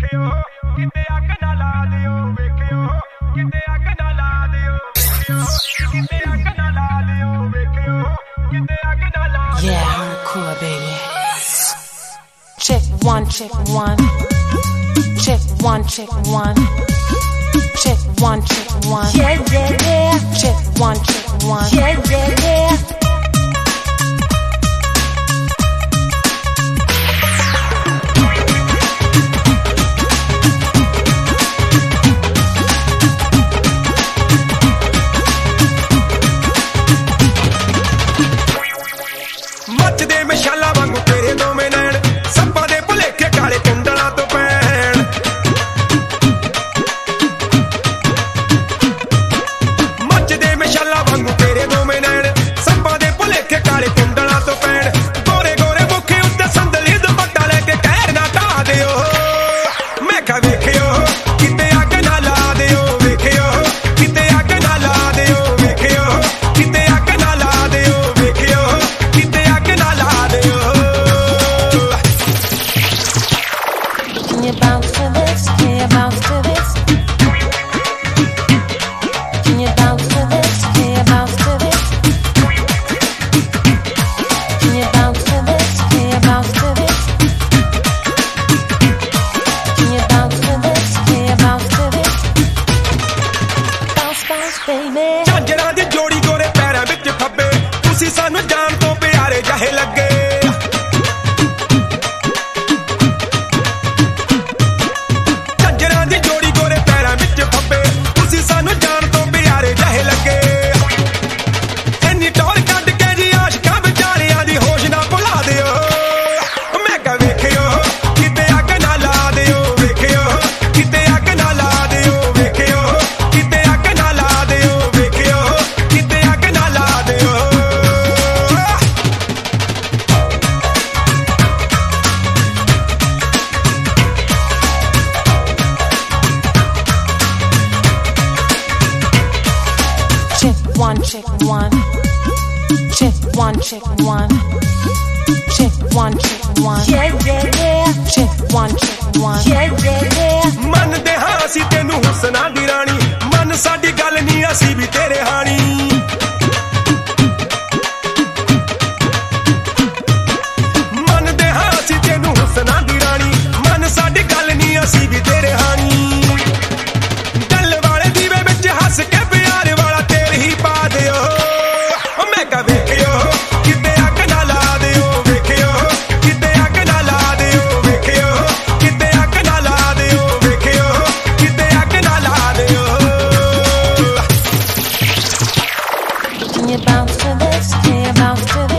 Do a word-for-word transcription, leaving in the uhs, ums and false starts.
ਵੇਖਿਓ ਕਿਤੇ ਅੱਗ ਨਾ ਲਾ ਦਿਓ ਵੇਖਿਓ ਕਿਤੇ ਅੱਗ ਨਾ ਲਾ ਦਿਓ ਕਿਤੇ ਅੱਗ ਨਾ ਲਾ ਦਿਓ ਵੇਖਿਓ ਕਿਤੇ ਅੱਗ ਨਾ ਲਾ ਦਿਓ Yeah, hardcore baby. Check one, check one. Check one, check one. Check one, check one. Yeah, yeah, yeah. Check one, check one. Yeah, yeah, yeah. ਮੱਚਦੇ ਮਸ਼ਾਲਾ ਵਾਂਗੂ ਤੇਰੇ ਦੋਵੇਂ ਨੈਣ ਸੱਪਾਂ ਦੇ ਭੁਲੇਖੇ ਕਾਲੇ ਕੁੰਡਲਾਂ ਤੋਂ ਪੈਣ ਮੱਚਦੇ ਮਸ਼ਾਲਾ ਵਾਂਗੂ ਤੇਰੇ ਦੋਵੇਂ ਨੈਣ ਸੱਪਾਂ ਦੇ ਭੁਲੇਖੇ ਕਾਲੇ ਕੁੰਡਲਾਂ ਤੋਂ ਪੈਣ ਗੋਰੇ ਗੋਰੇ ਮੁੱਖੇ ਉੱਤੇ ਸੰਦਲੀ ਦੁਪੱਟਾ ਲੈ ਕੇ ਕਹਿਰ ਨਾ ਢਾ ਦਿਓ ਮੈਂ ਕਿਹਾ ਵੇਖਿਓ ਕਿਤੇ ਅੱਗ ਨਾ ਲਾ ਦਿਓ ਵੇਖਿਓ ਕਿਤੇ ਅੱਗ ਨਾ ਲਾ ਦਿਓ ਵੇਖਿਓ ਕਿਤੇ ਅੱਗ ਨਾ ਲਾ ਦਿਓ ਵੇਖਿਓ ਕਿਤੇ ਅੱਗ ਨਾ ਲਾ ਦਿਓ Can you bounce to this? Can you bounce to this? Can you bounce to this? Can you bounce to this? Can you bounce to this? Can you bounce to this? Can you bounce to this? Can you bounce to this? Bounce, bounce, baby. ਝਾਂਜਰਾਂ ਦੀ ਜੋੜੀ ਗੋਰੇ ਪੈਰਾਂ ਵਿੱਚ ਫੱਬੇ ਤੁਸੀਂ ਸਾਨੂੰ ਜਾਣ ਤੋਂ ਪਿਆਰੇ ਜਿਹੇ ਲੱਗੇ ਝਾਂਜਰਾਂ ਦੀ ਜੋੜੀ ਗੋਰੇ ਪੈਰਾਂ ਵਿੱਚ ਫੱਬੇ ਤੁਸੀਂ ਸਾਨੂੰ ਜਾਣ ਤੋਂ ਪਿਆਰੇ ਜਿਹੇ ਲੱਗੇ ਇੰਨੀ ਟੌਰ ਕੱਢ ਕੇ ਜੀ ਆਸ਼ਕਾਂ ਵਿਚਾਰਿਆਂ ਦੀ ਹੋਸ਼ ਨਾ ਭੁਲਾ ਦਿਓ ਮੈਂ ਕਿਹਾ ਵੇਖਿਓ ਕਿਤੇ ਅੱਗ ਨਾ ਲਾ ਦਿਓ ਵੇਖਿਓ ਕਿਤੇ ਅੱਗ ਨਾ ਲਾ ਦਿਓ ਵੇਖਿਓ ਕਿਤੇ ਅੱਗ ਨਾ ਲਾ ਦਿਓ ਵੇਖਿਓ ਕਿਤੇ ਅੱਗ ਨਾ ਲਾ ਦਿਓ Check one, check one. Check one, check one. Check one, check one. Yeah, yeah, yeah. Check one, check one. Yeah, yeah, yeah. ਮੰਨਦੇ ਹਾਂ ਅਸੀਂ ਤੈਨੂੰ ਹੁਸਨਾਂ ਦੀ ਰਾਣੀ ਮਨ ਸਾਡੀ ਗੱਲ ਨਹੀਂ ਅਸੀਂ ਵੀ ਤੇਰੇ ਹਾਣੀ ਮੰਨਦੇ ਹਾਂ ਅਸੀਂ ਤੈਨੂੰ ਹੁਸਨਾਂ ਦੀ ਰਾਣੀ ਮਨ ਸਾਡੀ ਗੱਲ ਨਹੀਂ ਅਸੀਂ ਵੀ ਤੇਰੇ ਹਾਣੀ ਡੱਲ ਵਾਲੇ ਦੀਵੇ ਵਿੱਚ ਹੱਸ ਕੇ ਪਿਆਰ ਵਾਲਾ ਤੇਲ ਹੀ ਪਾ ਦਿਓ ਮੈਂ ਕਿਹਾ ਵੇਖਿਓ ਕਿਤੇ ਅੱਗ ਨਾ ਲਾ ਦਿਓ ਵੇਖਿਓ ਕਿਤੇ ਅੱਗ ਨਾ ਲਾ ਦਿਓ ਵੇਖਿਓ ਕਿਤੇ ਅੱਗ ਨਾ ਲਾ ਦਿਓ ਵੇਖਿਓ ਕਿਤੇ ਅੱਗ ਨਾ ਲਾ ਦਿਓ Can you bounce to this? Can you bounce to this?